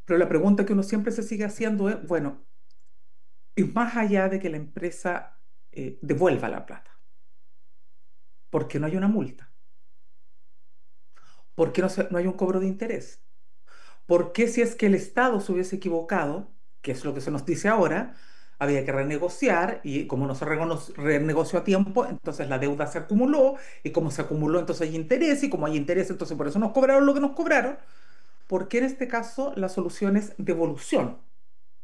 Pero la pregunta que uno siempre se sigue haciendo es, bueno, y más allá de que la empresa devuelva la plata, ¿por qué no hay una multa? ¿Por qué no hay un cobro de interés? ¿Por qué si es que el Estado se hubiese equivocado, que es lo que se nos dice ahora, había que renegociar y como no se renegoció a tiempo, entonces la deuda se acumuló y como se acumuló entonces hay interés y como hay interés entonces por eso nos cobraron lo que nos cobraron? ¿Por qué en este caso la solución es devolución?